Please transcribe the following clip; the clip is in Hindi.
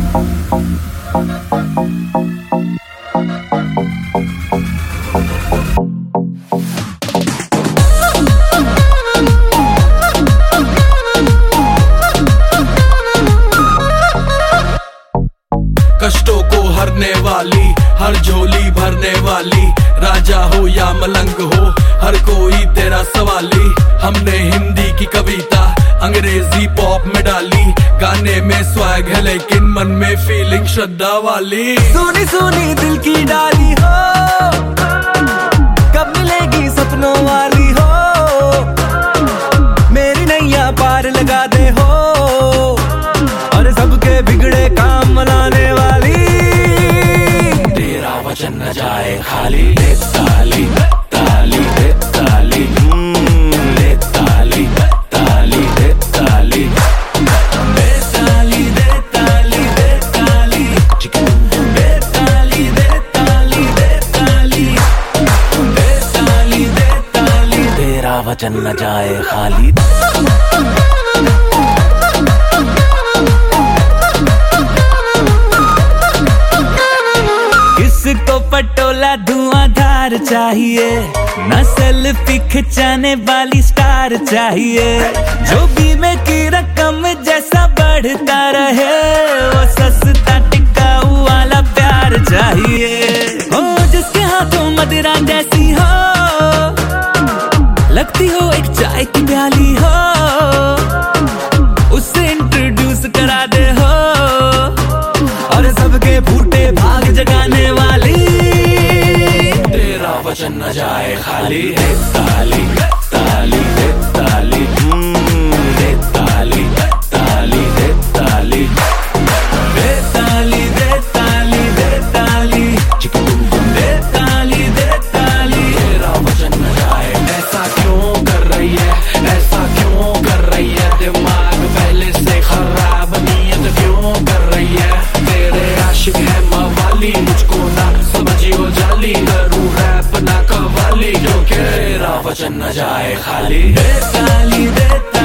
कष्टों को हरने वाली, हर झोली भरने वाली, राजा हो या मलंग हो हर कोई तेरा सवाली। हमने हिंदी की कविता अंग्रेजी पॉप में डाली, गाने में स्वैग है लेकिन मन में फीलिंग श्रद्धा वाली। सुनी सुनी दिल की डाली हो, कब मिलेगी सपनों वाली हो, मेरी नैया पार लगा दे हो, और सबके बिगड़े काम मनाने वाली। तेरा वचन न जाए खाली, ले ताली ताली दे ताली, ले ताली ताली दे ताली, दे ताली दे ताली दे ताली, दे ताली दे ताली दे ताली, दे ताली दे ताली। तेरा वचन न जाए खाली। किसको पटोला धुआंधार चाहिए, न सेल्फी खिंचाने वाली स्टार चाहिए, जो बीमे की रकम जैसा बढ़ता रहे, वो सस्ता टिकाऊ वाला प्यार चाहिए। हो जिसके हाथों मदिरा जैसी हो, लगती हो एक चाय की प्याली हो, उससे इंट्रोड्यूस करा दे हो, और सबके फूटे भाग जगाने वाली। तेरा वचन न जाए खाली, दे ताली ताली दे ताली, दे ताली ताली दे ताली, दे ताली दे ताली दे ताली, दे ताली दे ताली। तेरा वचन न जाए। ऐसा क्यों कर रही है, ऐसा क्यों कर रही है, दिमाग पहले से खराब, नीयत क्यों कर रही है। तेरे आशिक है मवाली, मुझको ना समझियो जाली, करूँ रैप ना कवाली, क्योंकि तेरा वचन न जाए खाली। दे ताली दे ताली।